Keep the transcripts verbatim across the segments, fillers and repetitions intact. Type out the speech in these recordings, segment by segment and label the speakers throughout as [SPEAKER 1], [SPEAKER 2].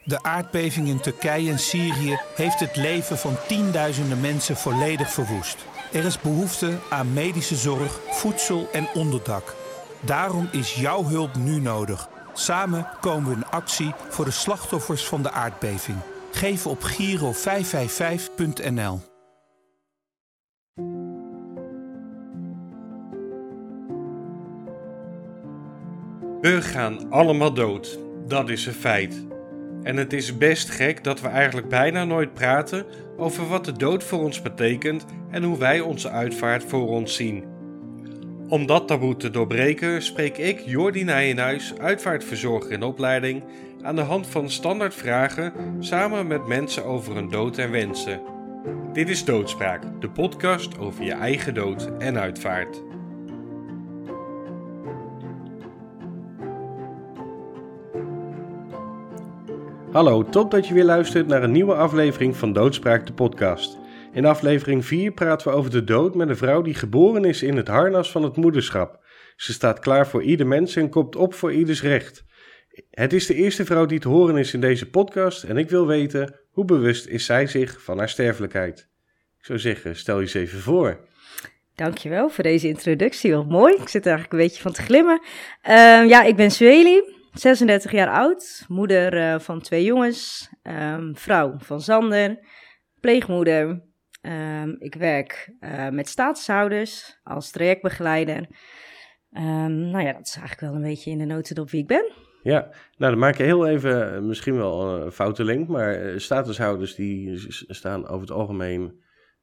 [SPEAKER 1] De aardbeving in Turkije en Syrië heeft het leven van tienduizenden mensen volledig verwoest. Er is behoefte aan medische zorg, voedsel en onderdak. Daarom is jouw hulp nu nodig. Samen komen we in actie voor de slachtoffers van de aardbeving. Geef op Giro vijf vijf vijf punt n l.
[SPEAKER 2] We gaan allemaal dood, dat is een feit. En het is best gek dat we eigenlijk bijna nooit praten over wat de dood voor ons betekent en hoe wij onze uitvaart voor ons zien. Om dat taboe te doorbreken spreek ik, Jordi Nijenhuis, uitvaartverzorger in opleiding, aan de hand van standaard vragen samen met mensen over hun dood en wensen. Dit is Doodspraak, de podcast over je eigen dood en uitvaart. Hallo, top dat je weer luistert naar een nieuwe aflevering van Doodspraak, de podcast. In aflevering vier praten we over de dood met een vrouw die geboren is in het harnas van het moederschap. Ze staat klaar voor ieder mens en komt op voor ieders recht. Het is de eerste vrouw die te horen is in deze podcast en ik wil weten, hoe bewust is zij zich van haar sterfelijkheid? Ik zou zeggen, stel je eens even voor.
[SPEAKER 3] Dankjewel voor deze introductie, wel mooi. Ik zit er eigenlijk een beetje van te glimmen. Uh, ja, ik ben Sueli, zesendertig jaar oud, moeder uh, van twee jongens, um, vrouw van Sander, pleegmoeder. Um, ik werk uh, met statushouders als trajectbegeleider. Um, nou ja, dat is eigenlijk wel een beetje in de notendop wie ik ben.
[SPEAKER 2] Ja, nou dan maak ik heel even, uh, misschien wel een foute link, maar uh, statushouders die s- staan over het algemeen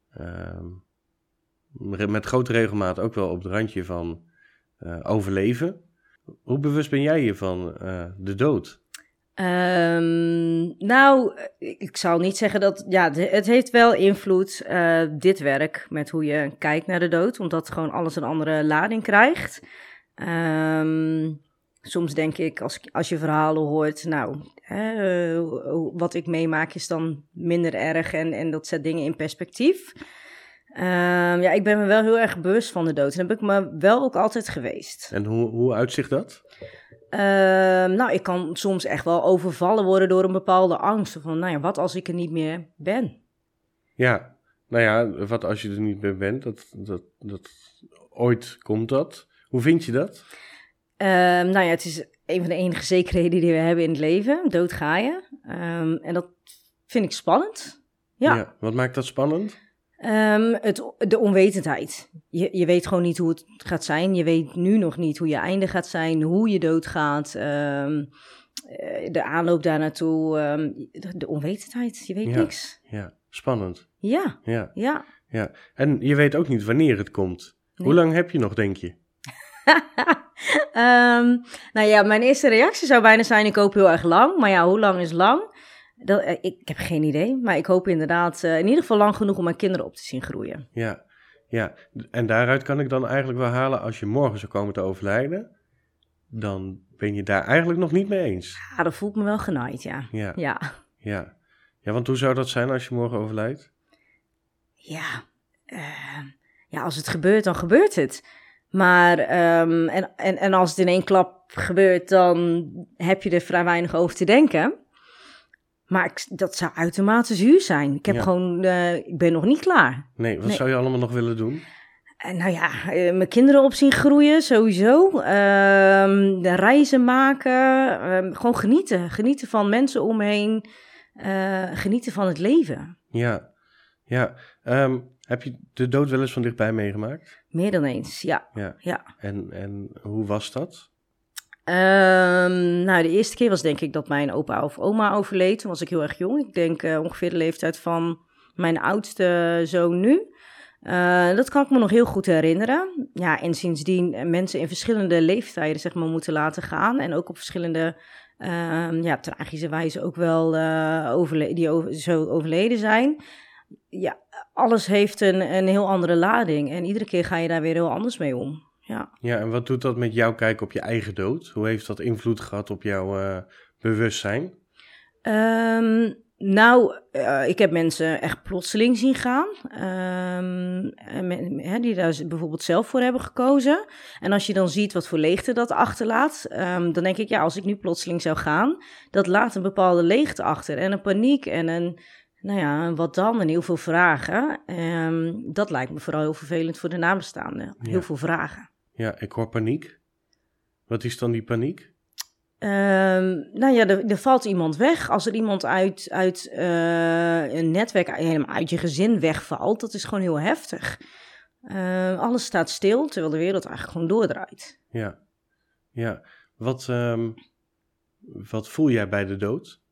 [SPEAKER 2] uh, met grote regelmaat ook wel op het randje van uh, overleven. Hoe bewust ben jij je van uh, de dood?
[SPEAKER 3] Um, nou, ik zou niet zeggen dat... Ja, het heeft wel invloed, uh, dit werk, met hoe je kijkt naar de dood. Omdat gewoon alles een andere lading krijgt. Um, soms denk ik, als, als je verhalen hoort... Nou, uh, wat ik meemaak is dan minder erg en, en dat zet dingen in perspectief. Um, ja, ik ben me wel heel erg bewust van de dood. En dat heb ik me wel ook altijd geweest.
[SPEAKER 2] En hoe, hoe uitzicht dat?
[SPEAKER 3] Uh, nou, ik kan soms echt wel overvallen worden door een bepaalde angst. Van, nou ja, wat als ik er niet meer ben?
[SPEAKER 2] Ja, nou ja, wat als je er niet meer bent? Dat, dat, dat, ooit komt dat. Hoe vind je dat?
[SPEAKER 3] Uh, nou ja, het is een van de enige zekerheden die we hebben in het leven. Dood ga je. Um, en dat vind ik spannend. Ja.
[SPEAKER 2] Ja, wat maakt dat spannend?
[SPEAKER 3] Um, het, de onwetendheid. Je, je weet gewoon niet hoe het gaat zijn. Je weet nu nog niet hoe je einde gaat zijn, hoe je doodgaat. Um, de aanloop daar naartoe. Um, de, de onwetendheid, je weet
[SPEAKER 2] ja,
[SPEAKER 3] niks.
[SPEAKER 2] Ja, spannend.
[SPEAKER 3] Ja,
[SPEAKER 2] ja,
[SPEAKER 3] ja.
[SPEAKER 2] ja. En je weet ook niet wanneer het komt. Nee. Hoe lang heb je nog, denk je?
[SPEAKER 3] um, nou ja, mijn eerste reactie zou bijna zijn, ik hoop heel erg lang. Maar ja, hoe lang is lang? Dat, ik, ik heb geen idee, maar ik hoop inderdaad uh, in ieder geval lang genoeg om mijn kinderen op te zien groeien.
[SPEAKER 2] Ja, ja, en daaruit kan ik dan eigenlijk wel halen, als je morgen zou komen te overlijden, dan ben je daar eigenlijk nog niet mee eens.
[SPEAKER 3] Ja, dat voelt me wel genaaid, ja.
[SPEAKER 2] Ja,
[SPEAKER 3] ja.
[SPEAKER 2] ja. Ja, want hoe zou dat zijn als je morgen overlijdt?
[SPEAKER 3] Ja, uh, ja, als het gebeurt, dan gebeurt het. Maar, um, en, en, en als het in één klap gebeurt, dan heb je er vrij weinig over te denken. Maar ik, dat zou uitermate zuur zijn. Ik heb ja. gewoon, uh, ik ben nog niet klaar.
[SPEAKER 2] Nee, wat
[SPEAKER 3] nee.
[SPEAKER 2] zou je allemaal nog willen doen?
[SPEAKER 3] Uh, nou ja, uh, mijn kinderen op zien groeien, sowieso. Uh, de reizen maken. Uh, gewoon genieten. Genieten van mensen om me heen. Uh, genieten van het leven.
[SPEAKER 2] Ja, ja. Um, heb je de dood wel eens van dichtbij meegemaakt?
[SPEAKER 3] Meer dan eens, ja.
[SPEAKER 2] ja.
[SPEAKER 3] ja.
[SPEAKER 2] En, en hoe was dat?
[SPEAKER 3] Um, nou, de eerste keer was denk ik dat mijn opa of oma overleed. Toen was ik heel erg jong. Ik denk uh, ongeveer de leeftijd van mijn oudste zoon nu. Uh, dat kan ik me nog heel goed herinneren. Ja, en sindsdien mensen in verschillende leeftijden zeg maar moeten laten gaan. En ook op verschillende uh, ja, tragische wijze ook wel uh, overle- die over- zo overleden zijn. Ja, alles heeft een, een heel andere lading. En iedere keer ga je daar weer heel anders mee om. Ja.
[SPEAKER 2] Ja, en wat doet dat met jouw kijk op je eigen dood? Hoe heeft dat invloed gehad op jouw uh, bewustzijn?
[SPEAKER 3] Um, Nou, uh, ik heb mensen echt plotseling zien gaan, um, he, die daar bijvoorbeeld zelf voor hebben gekozen. En als je dan ziet wat voor leegte dat achterlaat, um, dan denk ik, ja, als ik nu plotseling zou gaan, dat laat een bepaalde leegte achter en een paniek en een, nou ja, wat dan en heel veel vragen. Um, dat lijkt me vooral heel vervelend voor de nabestaanden, heel
[SPEAKER 2] Ja.
[SPEAKER 3] veel vragen.
[SPEAKER 2] Ja, ik hoor paniek. Wat is dan die paniek?
[SPEAKER 3] Um, nou ja, er, er valt iemand weg. Als er iemand uit, uit uh, een netwerk, helemaal uit je gezin wegvalt, dat is gewoon heel heftig. Uh, alles staat stil, terwijl de wereld eigenlijk gewoon doordraait.
[SPEAKER 2] Ja, ja. Wat, um, wat voel jij bij de dood?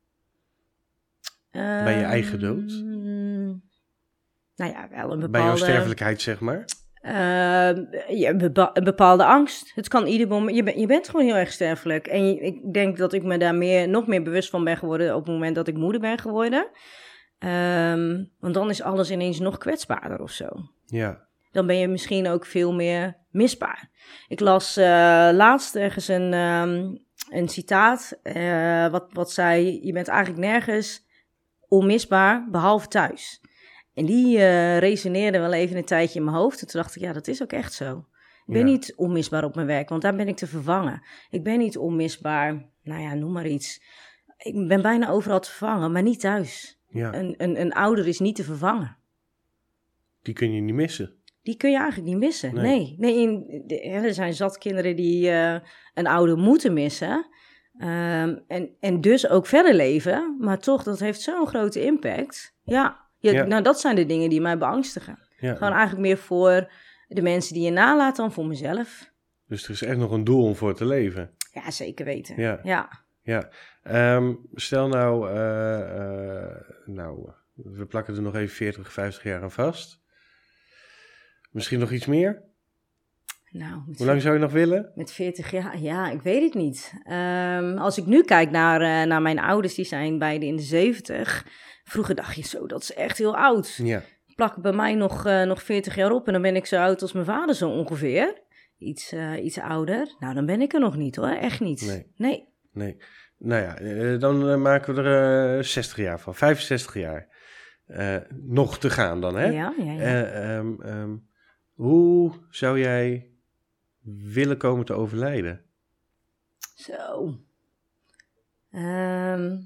[SPEAKER 2] Um, bij je eigen dood?
[SPEAKER 3] Nou ja, wel een bepaalde...
[SPEAKER 2] Bij jouw sterfelijkheid, zeg maar?
[SPEAKER 3] Uh, ja, een, bepa- een bepaalde angst. Het kan ieder moment. Je, ben, je bent gewoon heel erg sterfelijk. En je, ik denk dat ik me daar meer, nog meer bewust van ben geworden op het moment dat ik moeder ben geworden. Um, want dan is alles ineens nog kwetsbaarder of zo.
[SPEAKER 2] Ja.
[SPEAKER 3] Dan ben je misschien ook veel meer misbaar. Ik las uh, laatst ergens een, um, een citaat uh, wat, wat zei: je bent eigenlijk nergens onmisbaar behalve thuis. En die uh, resoneerde wel even een tijdje in mijn hoofd. En toen dacht ik, ja, dat is ook echt zo. Ik ben
[SPEAKER 2] ja.
[SPEAKER 3] niet onmisbaar op mijn werk, want daar ben ik te vervangen. Ik ben niet onmisbaar, nou ja, noem maar iets. Ik ben bijna overal te vervangen, maar niet thuis.
[SPEAKER 2] Ja.
[SPEAKER 3] Een, een, een ouder is niet te vervangen.
[SPEAKER 2] Die kun je niet missen.
[SPEAKER 3] Die kun je eigenlijk niet missen,
[SPEAKER 2] nee.
[SPEAKER 3] nee. nee in, de, er zijn zat kinderen die uh, een ouder moeten missen. Um, en, en dus ook verder leven. Maar toch, dat heeft zo'n grote impact. Ja. Ja, ja. Nou, dat zijn de dingen die mij beangstigen.
[SPEAKER 2] Ja.
[SPEAKER 3] Gewoon eigenlijk meer voor de mensen die je nalaat dan voor mezelf.
[SPEAKER 2] Dus er is echt nog een doel om voor te leven.
[SPEAKER 3] Ja, zeker weten.
[SPEAKER 2] Ja.
[SPEAKER 3] ja.
[SPEAKER 2] ja. Um, stel nou, uh, uh, nou, we plakken er nog even veertig, vijftig jaar aan vast. Misschien nog iets meer?
[SPEAKER 3] Nou,
[SPEAKER 2] Hoe lang zou je nog willen?
[SPEAKER 3] Met veertig jaar? Ja, ik weet het niet. Um, als ik nu kijk naar, uh, naar mijn ouders, die zijn beide in de zeventig. Vroeger dacht je zo, dat is echt heel oud.
[SPEAKER 2] Ja.
[SPEAKER 3] Plak bij mij nog, uh, nog veertig jaar op en dan ben ik zo oud als mijn vader zo ongeveer. Iets, uh, iets ouder. Nou, dan ben ik er nog niet hoor, echt niet.
[SPEAKER 2] Nee.
[SPEAKER 3] Nee.
[SPEAKER 2] nee. Nou ja, uh, dan uh, maken we er uh, zestig jaar van, vijfenzestig jaar. Uh, nog te gaan dan, hè?
[SPEAKER 3] Ja, ja, ja.
[SPEAKER 2] Uh, um, um, hoe zou jij willen komen te overlijden?
[SPEAKER 3] Zo. Um...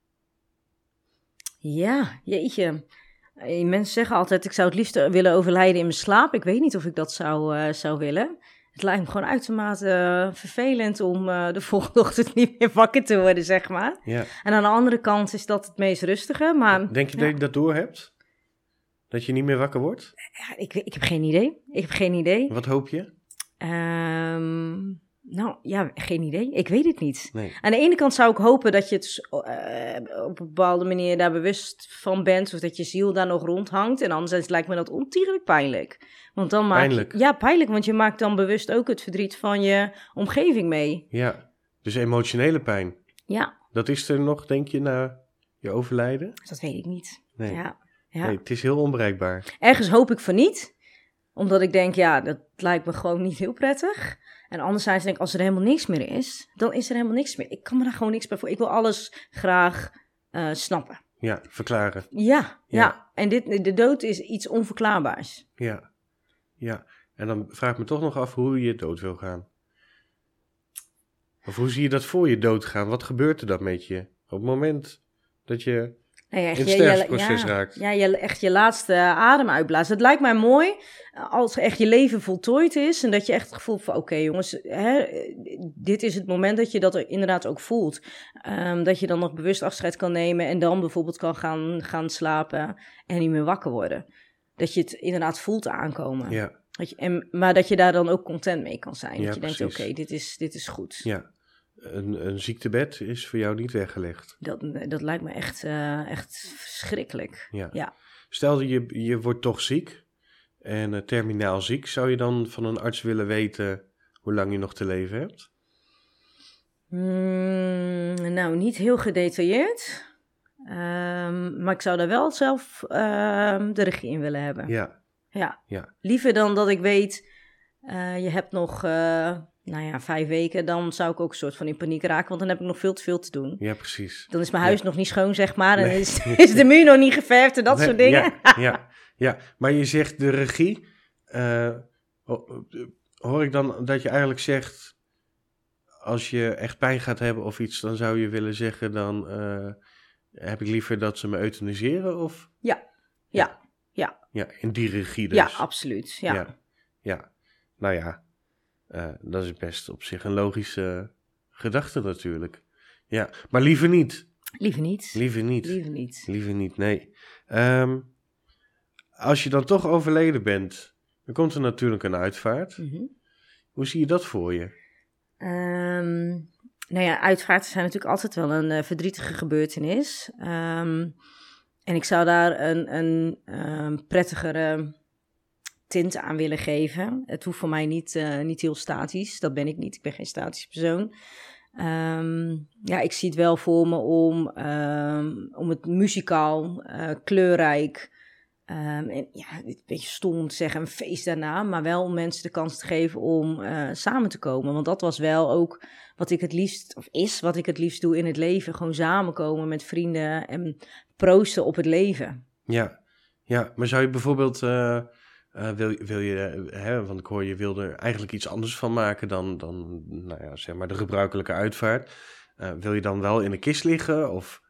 [SPEAKER 3] Ja, jeetje. Mensen zeggen altijd, ik zou het liefst willen overlijden in mijn slaap. Ik weet niet of ik dat zou, uh, zou willen. Het lijkt me gewoon uitermate uh, vervelend om uh, de volgende ochtend niet meer wakker te worden, zeg maar.
[SPEAKER 2] Ja.
[SPEAKER 3] En aan de andere kant is dat het meest rustige. Maar,
[SPEAKER 2] Denk je
[SPEAKER 3] ja.
[SPEAKER 2] dat je dat door hebt? Dat je niet meer wakker wordt?
[SPEAKER 3] Ja, ik, ik heb geen idee. Ik heb geen idee.
[SPEAKER 2] Wat hoop je?
[SPEAKER 3] Um, nou, ja, geen idee. Ik weet het niet.
[SPEAKER 2] Nee.
[SPEAKER 3] Aan de ene kant zou ik hopen dat je het uh, op een bepaalde manier daar bewust van bent, of dat je ziel daar nog rondhangt. En anderzijds lijkt me dat ontiegelijk pijnlijk. Want dan maak
[SPEAKER 2] pijnlijk?
[SPEAKER 3] Je, ja, pijnlijk, want je maakt dan bewust ook het verdriet van je omgeving mee.
[SPEAKER 2] Ja, dus emotionele pijn.
[SPEAKER 3] Ja.
[SPEAKER 2] Dat is er nog, denk je, na je overlijden?
[SPEAKER 3] Dat weet ik niet.
[SPEAKER 2] Nee.
[SPEAKER 3] Ja. Ja.
[SPEAKER 2] Nee, het is heel onbereikbaar.
[SPEAKER 3] Ergens hoop ik van niet, omdat ik denk, ja, dat lijkt me gewoon niet heel prettig. En anderzijds denk ik, als er helemaal niks meer is, dan is er helemaal niks meer. Ik kan me daar gewoon niks bij voor. Ik wil alles graag uh, snappen.
[SPEAKER 2] Ja, verklaren.
[SPEAKER 3] Ja, ja.
[SPEAKER 2] Ja.
[SPEAKER 3] En dit, de dood is iets onverklaarbaars.
[SPEAKER 2] Ja, ja. En dan vraag ik me toch nog af hoe je dood wil gaan. Of hoe zie je dat voor je dood gaan? Wat gebeurt er dan met je op het moment dat je
[SPEAKER 3] Nou ja, echt
[SPEAKER 2] in het
[SPEAKER 3] je,
[SPEAKER 2] sterfproces
[SPEAKER 3] ja,
[SPEAKER 2] raakt?
[SPEAKER 3] Ja, je echt je laatste adem uitblaast. Het lijkt mij mooi als echt je leven voltooid is en dat je echt het gevoel van, oké okay, jongens, hè, dit is het moment dat je dat er inderdaad ook voelt. Um, dat je dan nog bewust afscheid kan nemen en dan bijvoorbeeld kan gaan, gaan slapen en niet meer wakker worden. Dat je het inderdaad voelt aankomen.
[SPEAKER 2] Ja.
[SPEAKER 3] Dat je, en, maar dat je daar dan ook content mee kan zijn.
[SPEAKER 2] Ja,
[SPEAKER 3] dat je denkt, oké,
[SPEAKER 2] precies.
[SPEAKER 3] okay, dit, is, dit is goed.
[SPEAKER 2] Ja. Een, een ziektebed is voor jou niet weggelegd.
[SPEAKER 3] Dat, dat lijkt me echt, uh, echt verschrikkelijk.
[SPEAKER 2] Ja.
[SPEAKER 3] Ja.
[SPEAKER 2] Stel je, je wordt toch ziek en uh, terminaal ziek. Zou je dan van een arts willen weten hoe lang je nog te leven hebt?
[SPEAKER 3] Mm, nou, niet heel gedetailleerd. Um, maar ik zou daar wel zelf uh, de regie in willen hebben.
[SPEAKER 2] Ja.
[SPEAKER 3] Ja.
[SPEAKER 2] Ja.
[SPEAKER 3] Liever dan dat ik weet, uh, je hebt nog... Uh, nou ja, vijf weken, dan zou ik ook een soort van in paniek raken, want dan heb ik nog veel te veel te doen.
[SPEAKER 2] Ja, precies.
[SPEAKER 3] Dan is mijn huis
[SPEAKER 2] ja.
[SPEAKER 3] nog niet schoon, zeg maar, en
[SPEAKER 2] Nee.
[SPEAKER 3] is, is de muur nog niet geverfd en dat
[SPEAKER 2] Nee,
[SPEAKER 3] soort dingen.
[SPEAKER 2] Ja, ja, ja, maar je zegt de regie. Uh, hoor ik dan dat je eigenlijk zegt, als je echt pijn gaat hebben of iets, dan zou je willen zeggen, dan uh, heb ik liever dat ze me euthaniseren? Of?
[SPEAKER 3] Ja, ja, ja.
[SPEAKER 2] Ja, in die regie dus.
[SPEAKER 3] Ja, absoluut, ja.
[SPEAKER 2] Ja, ja. Nou ja, uh, dat is best op zich een logische gedachte natuurlijk. Ja, maar liever niet.
[SPEAKER 3] Liever niet.
[SPEAKER 2] Liever niet.
[SPEAKER 3] Liever niet.
[SPEAKER 2] Liever niet, nee. Um, als je dan toch overleden bent, dan komt er natuurlijk een uitvaart.
[SPEAKER 3] Mm-hmm.
[SPEAKER 2] Hoe zie je dat voor je?
[SPEAKER 3] Um, nou ja, uitvaarten zijn natuurlijk altijd wel een uh, verdrietige gebeurtenis. Um, en ik zou daar een, een um, prettigere tint aan willen geven. Het hoeft voor mij niet, uh, niet heel statisch. Dat ben ik niet. Ik ben geen statisch persoon. Um, ja, ik zie het wel voor me om, um, om het muzikaal, uh, kleurrijk, um, en ja, een beetje stom om te zeggen, een feest daarna, maar wel om mensen de kans te geven om uh, samen te komen. Want dat was wel ook wat ik het liefst, of is wat ik het liefst doe in het leven. Gewoon samenkomen met vrienden en proosten op het leven.
[SPEAKER 2] Ja, ja, maar zou je bijvoorbeeld, uh, uh, wil, wil je, uh, hè, want ik hoor je wilde er eigenlijk iets anders van maken dan, dan nou ja, zeg maar de gebruikelijke uitvaart. Uh, wil je dan wel in een kist liggen of...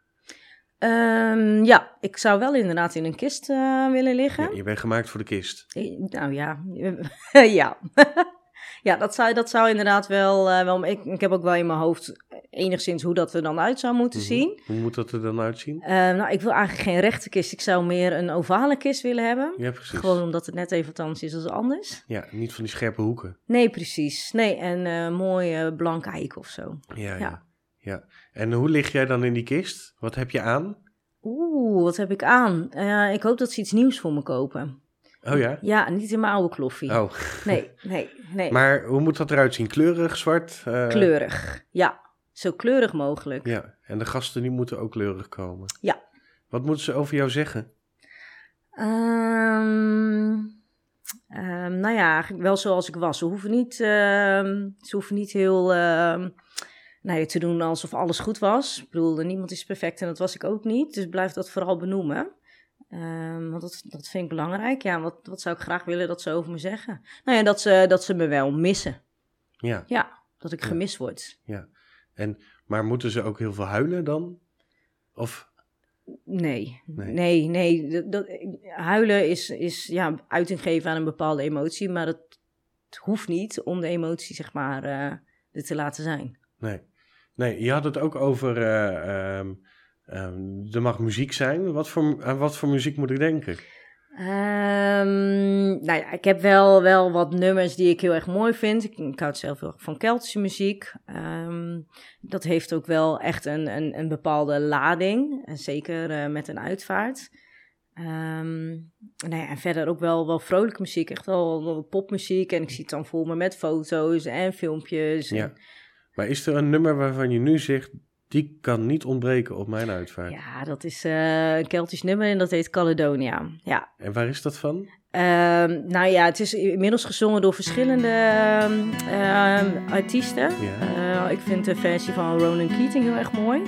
[SPEAKER 3] Um, ja, ik zou wel inderdaad in een kist uh, willen liggen.
[SPEAKER 2] Ja, je bent gemaakt voor de kist.
[SPEAKER 3] Nou ja, ja. Ja, dat zou, dat zou inderdaad wel... Uh, wel ik, ik heb ook wel in mijn hoofd enigszins hoe dat er dan uit zou moeten
[SPEAKER 2] Mm-hmm.
[SPEAKER 3] zien.
[SPEAKER 2] Hoe moet dat er dan uitzien?
[SPEAKER 3] Uh, nou, ik wil eigenlijk geen rechte kist. Ik zou meer een ovale kist willen hebben.
[SPEAKER 2] Ja, precies.
[SPEAKER 3] Gewoon omdat het net even wat anders is dan anders.
[SPEAKER 2] Ja, niet van die scherpe hoeken.
[SPEAKER 3] Nee, precies. Nee, en uh, mooi uh, blank eik of zo.
[SPEAKER 2] Ja, ja,
[SPEAKER 3] ja.
[SPEAKER 2] ja. En hoe lig jij dan in die kist? Wat heb je aan?
[SPEAKER 3] Oeh, wat heb ik aan? Uh, ik hoop dat ze iets nieuws voor me kopen.
[SPEAKER 2] Oh ja?
[SPEAKER 3] Ja, niet in mijn oude kloffie.
[SPEAKER 2] Oh.
[SPEAKER 3] Nee, nee, nee.
[SPEAKER 2] Maar hoe moet dat eruit zien? Kleurig, zwart? Uh...
[SPEAKER 3] Kleurig, ja. Zo kleurig mogelijk.
[SPEAKER 2] Ja, en de gasten die moeten ook kleurig komen.
[SPEAKER 3] Ja.
[SPEAKER 2] Wat moeten ze over jou zeggen?
[SPEAKER 3] Um, um, nou ja, eigenlijk wel zoals ik was. Ze hoeven niet, uh, ze hoeven niet heel... Uh, Nou ja, te doen alsof alles goed was. Ik bedoel, niemand is perfect en dat was ik ook niet. Dus blijf dat vooral benoemen. Um, want dat, dat vind ik belangrijk. Ja, wat, wat zou ik graag willen dat ze over me zeggen? Nou ja, dat ze, dat ze me wel missen.
[SPEAKER 2] Ja.
[SPEAKER 3] Ja, dat ik
[SPEAKER 2] ja.
[SPEAKER 3] gemist word.
[SPEAKER 2] Ja. En, maar moeten ze ook heel veel huilen dan? Of...
[SPEAKER 3] Nee,
[SPEAKER 2] nee,
[SPEAKER 3] nee. nee. Dat, dat, huilen is, is ja, uiting geven aan een bepaalde emotie. Maar het, het hoeft niet om de emotie, zeg maar, uh, er te laten zijn.
[SPEAKER 2] Nee. Nee, je had het ook over, uh, um, um, er mag muziek zijn. Wat voor, aan wat voor muziek moet ik denken?
[SPEAKER 3] Um, nou ja, ik heb wel, wel wat nummers die ik heel erg mooi vind. Ik, ik hou zelf heel erg van Keltische muziek. Um, dat heeft ook wel echt een, een, een bepaalde lading. En zeker uh, met een uitvaart. Um, nou ja, en verder ook wel, wel vrolijke muziek. Echt wel, wel popmuziek. En ik zie het dan voor me met foto's en filmpjes. En...
[SPEAKER 2] Ja. Maar is er een nummer waarvan je nu zegt, die kan niet ontbreken op mijn uitvaart?
[SPEAKER 3] Ja, dat is uh, een Keltisch nummer en dat heet Caledonia. Ja.
[SPEAKER 2] En waar is dat van?
[SPEAKER 3] Uh, nou ja, het is inmiddels gezongen door verschillende uh, uh, artiesten. Ja. Uh, ik vind de versie van Ronan Keating heel erg mooi.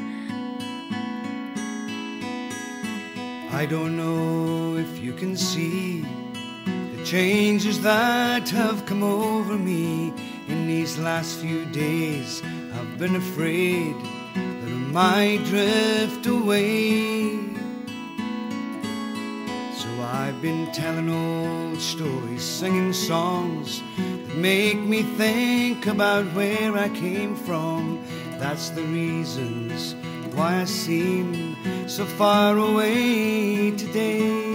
[SPEAKER 4] I don't know if you can see the changes that have come over me. In these last few days, I've been afraid that I might drift away. So I've been telling old stories, singing songs that make me think about where I came from. That's the reasons why I seem so far away today.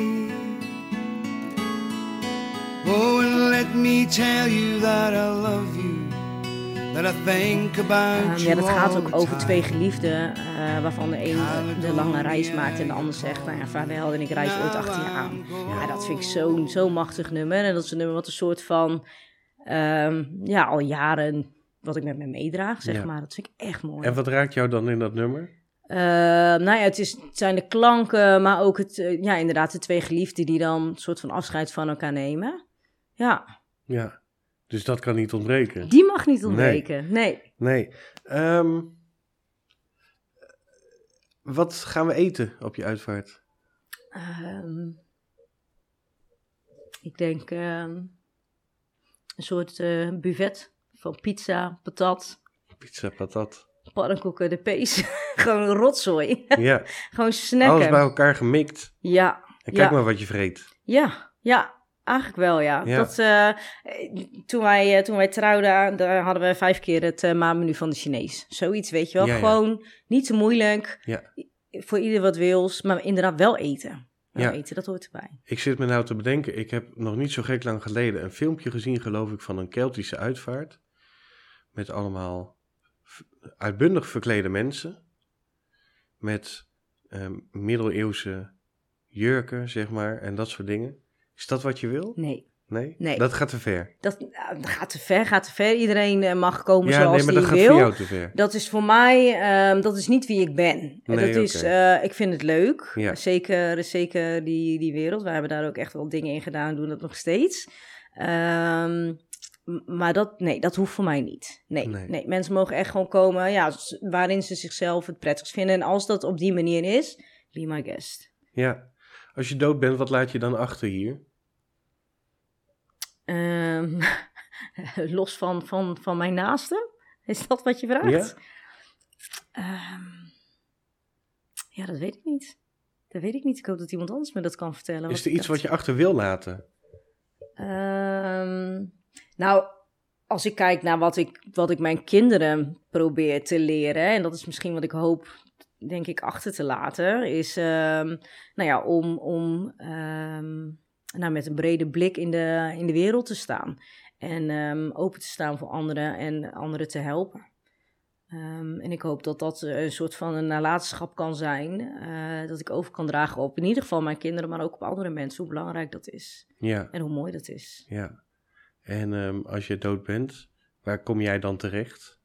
[SPEAKER 4] Oh, and let me tell you that I love you, that I think about
[SPEAKER 3] um, ja, dat gaat ook over twee geliefden, uh, waarvan de een de lange reis maakt en de ander zegt, nou ja, vaarwel en ik reis ooit achter je aan. Ja, dat vind ik zo'n zo machtig nummer. En dat is een nummer wat een soort van, um, ja, al jaren wat ik met me meedraag, zeg ja. maar. Dat vind ik echt mooi.
[SPEAKER 2] En wat raakt jou dan in dat nummer?
[SPEAKER 3] Uh, nou ja, het, is, het zijn de klanken, maar ook het, uh, ja, inderdaad de twee geliefden die dan een soort van afscheid van elkaar nemen. Ja.
[SPEAKER 2] Ja, Dus dat kan niet ontbreken.
[SPEAKER 3] Die mag niet ontbreken, nee.
[SPEAKER 2] Nee. Ehm, wat gaan we eten op je uitvaart?
[SPEAKER 3] Um, ik denk um, een soort uh, buffet van pizza, patat.
[SPEAKER 2] Pizza, patat.
[SPEAKER 3] Pannenkoeken, de pees. Gewoon een rotzooi.
[SPEAKER 2] Ja.
[SPEAKER 3] Gewoon snacken.
[SPEAKER 2] Alles bij elkaar gemikt.
[SPEAKER 3] Ja.
[SPEAKER 2] En kijk
[SPEAKER 3] ja.
[SPEAKER 2] maar wat je vreet.
[SPEAKER 3] Ja, ja. Eigenlijk wel, ja.
[SPEAKER 2] ja.
[SPEAKER 3] Dat, uh, toen, wij, uh, toen wij trouwden, daar hadden we vijf keer het uh, maanmenu van de Chinees. Zoiets, weet je wel. Ja, Gewoon ja. niet te moeilijk.
[SPEAKER 2] Ja.
[SPEAKER 3] Voor ieder wat wils, maar inderdaad wel eten. Wel ja. eten, dat hoort erbij.
[SPEAKER 2] Ik zit me nou te bedenken, ik heb nog niet zo gek lang geleden een filmpje gezien, geloof ik, van een Keltische uitvaart. Met allemaal uitbundig verklede mensen. Met um, middeleeuwse jurken, zeg maar, en dat soort dingen. Is dat wat je wil?
[SPEAKER 3] Nee.
[SPEAKER 2] Nee?
[SPEAKER 3] Nee.
[SPEAKER 2] Dat gaat te ver?
[SPEAKER 3] Dat, uh, dat gaat te ver, gaat te ver. Iedereen uh, mag komen
[SPEAKER 2] ja,
[SPEAKER 3] zoals
[SPEAKER 2] nee, maar
[SPEAKER 3] die
[SPEAKER 2] dat
[SPEAKER 3] wil.
[SPEAKER 2] gaat voor jou te ver.
[SPEAKER 3] Dat is voor mij, uh, dat is niet wie ik ben.
[SPEAKER 2] Nee,
[SPEAKER 3] dat is,
[SPEAKER 2] okay.
[SPEAKER 3] uh, ik vind het leuk.
[SPEAKER 2] Ja.
[SPEAKER 3] Zeker, zeker die, die wereld. We hebben daar ook echt wel dingen in gedaan, doen dat nog steeds. Um, maar dat, nee, dat hoeft voor mij niet. Nee, nee. nee, mensen mogen echt gewoon komen ja, waarin ze zichzelf het prettigst vinden. En als dat op die manier is, be my guest.
[SPEAKER 2] Ja, als je dood bent, wat laat je dan achter hier?
[SPEAKER 3] Um, los van, van, van mijn naaste? Is dat wat je vraagt? Ja? Um, ja, dat weet ik niet. Dat weet ik niet. Ik hoop dat iemand anders me dat kan vertellen.
[SPEAKER 2] Is er iets wat je achter wil laten?
[SPEAKER 3] Um, nou, als ik kijk naar wat ik, wat ik mijn kinderen probeer te leren... en dat is misschien wat ik hoop, denk ik, achter te laten... is um, nou ja, om... om um, Nou, met een brede blik in de, in de wereld te staan. En um, open te staan voor anderen en anderen te helpen. Um, en ik hoop dat dat een soort van een nalatenschap kan zijn. Uh, dat ik over kan dragen op in ieder geval mijn kinderen, maar ook op andere mensen. Hoe belangrijk dat is.
[SPEAKER 2] Ja.
[SPEAKER 3] En hoe mooi dat is.
[SPEAKER 2] Ja. En um, als je dood bent, waar kom jij dan terecht?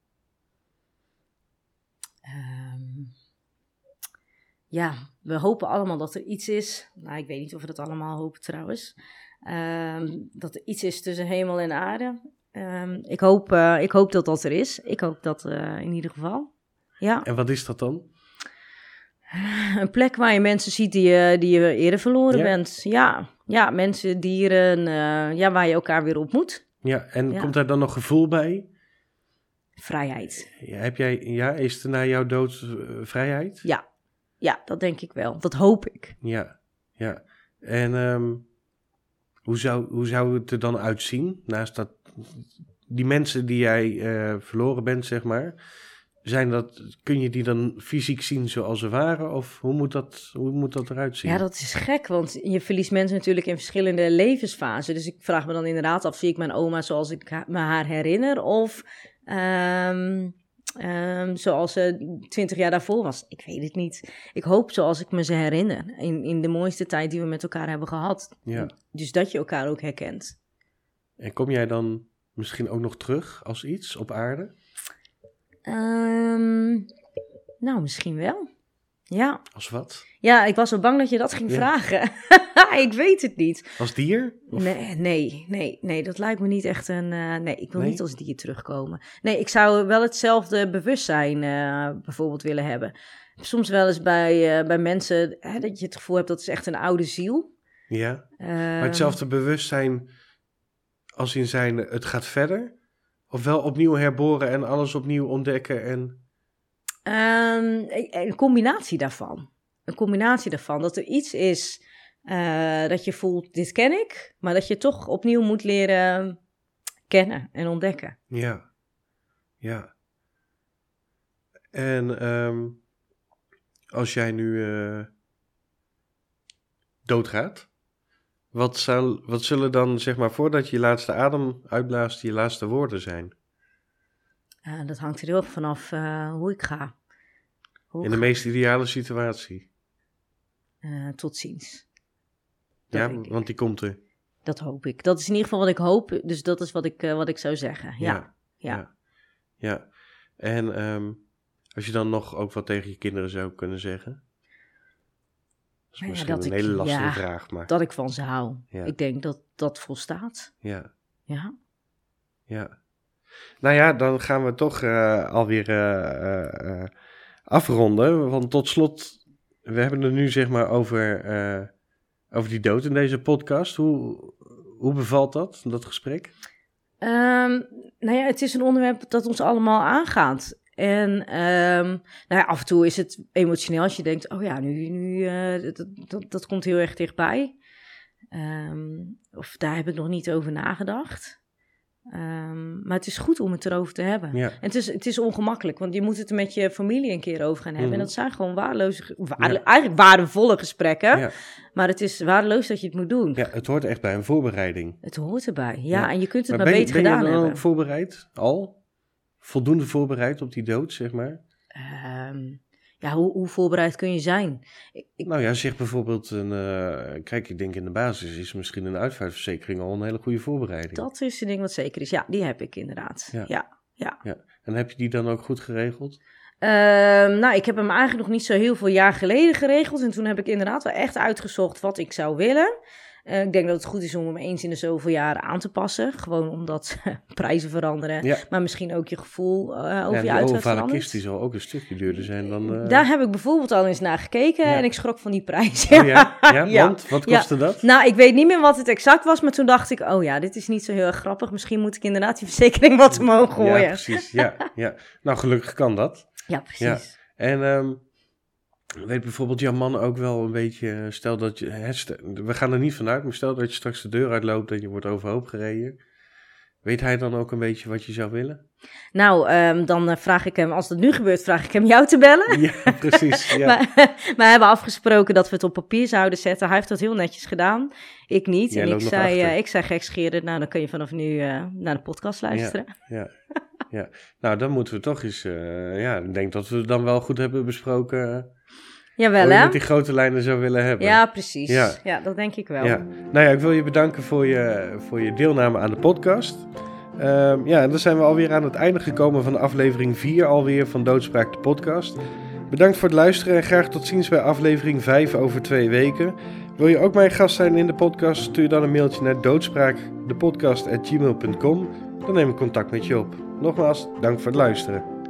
[SPEAKER 3] Um, Ja, we hopen allemaal dat er iets is. Nou, ik weet niet of we dat allemaal hopen trouwens. Um, dat er iets is tussen hemel en aarde. Um, ik, hoop, uh, ik hoop dat dat er is. Ik hoop dat uh, in ieder geval. Ja.
[SPEAKER 2] En wat is dat dan?
[SPEAKER 3] Een plek waar je mensen ziet die je, die je eerder verloren ja. bent. Ja. ja, mensen, dieren, uh, ja, waar je elkaar weer ontmoet.
[SPEAKER 2] Ja, en
[SPEAKER 3] ja.
[SPEAKER 2] komt daar dan nog gevoel bij?
[SPEAKER 3] Vrijheid.
[SPEAKER 2] Ja, heb jij, ja, is er na jouw dood uh, vrijheid?
[SPEAKER 3] Ja. Ja, dat denk ik wel. Dat hoop ik.
[SPEAKER 2] Ja, ja. En um, hoe, zou, hoe zou het er dan uitzien? Naast dat, die mensen die jij uh, verloren bent, zeg maar. Zijn dat, kun je die dan fysiek zien zoals ze waren? Of hoe moet dat, hoe moet dat eruit zien?
[SPEAKER 3] Ja, dat is gek, want je verliest mensen natuurlijk in verschillende levensfasen. Dus ik vraag me dan inderdaad af, zie ik mijn oma zoals ik ha- me haar herinner? Of... Um, Um, zoals ze twintig jaar daarvoor was. Ik weet het niet. Ik hoop zoals ik me ze herinner. In, in de mooiste tijd die we met elkaar hebben gehad.
[SPEAKER 2] Ja.
[SPEAKER 3] Dus dat je elkaar ook herkent.
[SPEAKER 2] En kom jij dan misschien ook nog terug als iets op aarde?
[SPEAKER 3] Um, nou, misschien wel. Ja.
[SPEAKER 2] Als wat?
[SPEAKER 3] Ja, ik was zo bang dat je dat ging ja. vragen. Ik weet het niet.
[SPEAKER 2] Als dier? Of?
[SPEAKER 3] Nee, nee, nee, nee, dat lijkt me niet echt een... Uh, nee, ik wil
[SPEAKER 2] nee?
[SPEAKER 3] niet als dier terugkomen. Nee, ik zou wel hetzelfde bewustzijn uh, bijvoorbeeld willen hebben. Soms wel eens bij, uh, bij mensen hè, dat je het gevoel hebt dat is echt een oude ziel.
[SPEAKER 2] Ja,
[SPEAKER 3] uh,
[SPEAKER 2] maar hetzelfde bewustzijn als in zijn het gaat verder? Of wel opnieuw herboren en alles opnieuw ontdekken en...
[SPEAKER 3] Um, een combinatie daarvan. Een combinatie daarvan. Dat er iets is uh, dat je voelt, dit ken ik. Maar dat je toch opnieuw moet leren kennen en ontdekken.
[SPEAKER 2] Ja, ja. En um, als jij nu uh, doodgaat, wat, zal, wat zullen dan, zeg maar, voordat je je laatste adem uitblaast, je laatste woorden zijn?
[SPEAKER 3] Uh, dat hangt er heel erg vanaf uh, hoe ik ga. Hoe
[SPEAKER 2] In de
[SPEAKER 3] ga.
[SPEAKER 2] meest ideale situatie?
[SPEAKER 3] Uh, tot ziens.
[SPEAKER 2] Dat ja, want die komt er.
[SPEAKER 3] Dat hoop ik. Dat is in ieder geval wat ik hoop. Dus dat is wat ik, uh, wat ik zou zeggen. Ja.
[SPEAKER 2] Ja.
[SPEAKER 3] Ja.
[SPEAKER 2] ja. ja. En um, als je dan nog ook wat tegen je kinderen zou kunnen zeggen? Dat is
[SPEAKER 3] ja,
[SPEAKER 2] misschien
[SPEAKER 3] dat
[SPEAKER 2] een
[SPEAKER 3] ik,
[SPEAKER 2] hele lastige
[SPEAKER 3] ja,
[SPEAKER 2] vraag. Maar...
[SPEAKER 3] Dat ik van ze hou.
[SPEAKER 2] Ja.
[SPEAKER 3] Ik denk dat dat volstaat.
[SPEAKER 2] Ja.
[SPEAKER 3] Ja.
[SPEAKER 2] ja. Nou ja, dan gaan we toch uh, alweer uh, uh, afronden. Want tot slot, we hebben het nu zeg maar over, uh, over die dood in deze podcast. Hoe, hoe bevalt dat, dat gesprek?
[SPEAKER 3] Um, nou ja, het is een onderwerp dat ons allemaal aangaat. En um, nou ja, af en toe is het emotioneel als je denkt, oh ja, nu, nu uh, dat, dat, dat komt heel erg dichtbij. Um, of daar heb ik nog niet over nagedacht. Um, maar het is goed om het erover te hebben.
[SPEAKER 2] Ja.
[SPEAKER 3] En het is, het is ongemakkelijk, want je moet het er met je familie een keer over gaan hebben. Mm. En dat zijn gewoon waardeloze, waarde, ja. eigenlijk waardevolle gesprekken. Ja. Maar het is waardeloos dat je het moet doen.
[SPEAKER 2] Ja, het hoort echt bij een voorbereiding.
[SPEAKER 3] Het hoort erbij, ja. ja. En je kunt het maar,
[SPEAKER 2] maar ben,
[SPEAKER 3] beter
[SPEAKER 2] ben
[SPEAKER 3] gedaan hebben.
[SPEAKER 2] Ben je dan ook voorbereid? Al? Voldoende voorbereid op die dood, zeg maar?
[SPEAKER 3] Um, ja, hoe, hoe voorbereid kun je zijn?
[SPEAKER 2] Ik, ik... Nou ja, zeg bijvoorbeeld, een, uh, kijk, ik denk in de basis is misschien een uitvaartverzekering al een hele goede voorbereiding.
[SPEAKER 3] Dat is een ding wat zeker is. Ja, die heb ik inderdaad. Ja, ja. ja.
[SPEAKER 2] ja. En heb je die dan ook goed geregeld?
[SPEAKER 3] Uh, nou, ik heb hem eigenlijk nog niet zo heel veel jaar geleden geregeld. En toen heb ik inderdaad wel echt uitgezocht wat ik zou willen. Uh, ik denk dat het goed is om hem eens in de zoveel jaren aan te passen. Gewoon omdat prijzen veranderen. Ja. Maar misschien ook je gevoel uh, over ja, je uitvaart verandert.
[SPEAKER 2] Ja, die kist die zal ook een stukje duurder zijn dan... Uh...
[SPEAKER 3] Daar heb ik bijvoorbeeld al eens naar gekeken. Ja. En ik schrok van die prijs.
[SPEAKER 2] Oh ja? Ja, ja. Want? Wat kostte ja. dat?
[SPEAKER 3] Nou, ik weet niet meer wat het exact was. Maar toen dacht ik, oh ja, dit is niet zo heel erg grappig. Misschien moet ik inderdaad die verzekering wat omhoog gooien.
[SPEAKER 2] Ja, precies. Ja, ja. Nou, gelukkig kan dat.
[SPEAKER 3] Ja, precies. Ja.
[SPEAKER 2] En... Um... weet bijvoorbeeld jouw man ook wel een beetje, stel dat je, hè, stel, we gaan er niet vanuit, maar stel dat je straks de deur uitloopt en je wordt overhoop gereden. Weet hij dan ook een beetje wat je zou willen?
[SPEAKER 3] Nou, um, dan uh, vraag ik hem, als dat nu gebeurt, vraag ik hem jou te bellen.
[SPEAKER 2] Ja, precies. Ja.
[SPEAKER 3] maar, maar we hebben afgesproken dat we het op papier zouden zetten. Hij heeft dat heel netjes gedaan, ik niet.
[SPEAKER 2] Jij
[SPEAKER 3] en ik zei, uh, ik zei gekscherend, nou dan kun je vanaf nu uh, naar de podcast luisteren.
[SPEAKER 2] Ja, ja, ja. Nou, dan moeten we toch eens, uh, ja, ik denk dat we het dan wel goed hebben besproken...
[SPEAKER 3] Jawel,
[SPEAKER 2] hoe je
[SPEAKER 3] hè?
[SPEAKER 2] met die grote lijnen zou willen hebben.
[SPEAKER 3] Ja, precies. Ja, ja dat denk ik wel.
[SPEAKER 2] Ja. Nou ja, ik wil je bedanken voor je, voor je deelname aan de podcast. Um, ja, en dan zijn we alweer aan het einde gekomen van aflevering vier alweer van Doodspraak de podcast. Bedankt voor het luisteren en graag tot ziens bij aflevering vijf over twee weken. Wil je ook mijn gast zijn in de podcast? Stuur dan een mailtje naar doodspraakdepodcast at gmail dot com. Dan neem ik contact met je op. Nogmaals, dank voor het luisteren.